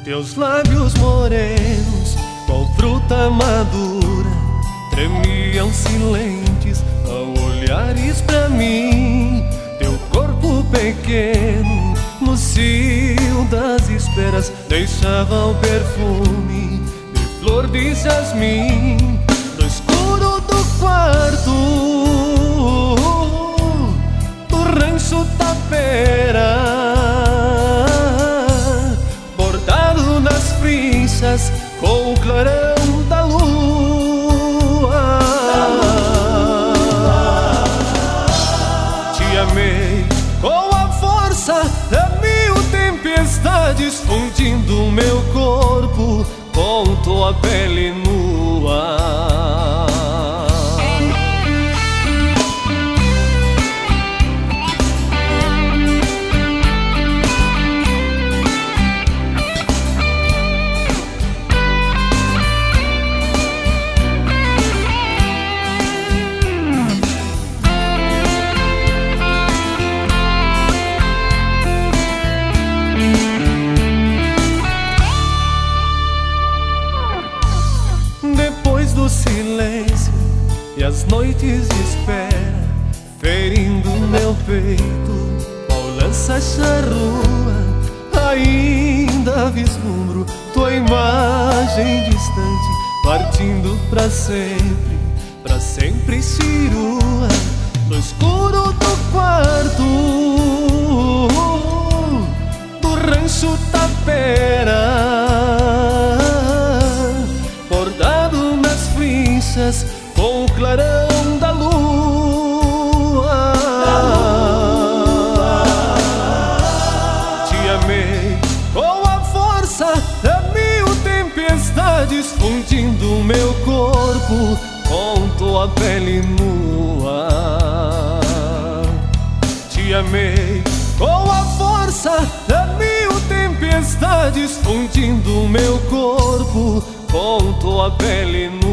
Teus lábios morenos, qual fruta madura, tremiam silentes ao olhares pra mim. Teu corpo pequeno, no cio das esperas, deixava o perfume de flor de jasmim. No escuro do quarto do rancho Tapera, bordado nas frinchas com o clarão da lua, te amei com a força da mil tempestades, fundindo meu corpo com tua pele nua. Do silêncio e as noites de espera, ferindo meu peito, qual lança charrua, ainda vislumbro tua imagem distante, partindo pra sempre cirua. No escuro do quarto do rancho Tapera, com o clarão da lua, te amei com a força da mil tempestades, fundindo meu corpo com tua pele nua. Te amei com a força da mil tempestades, fundindo meu corpo com tua pele nua.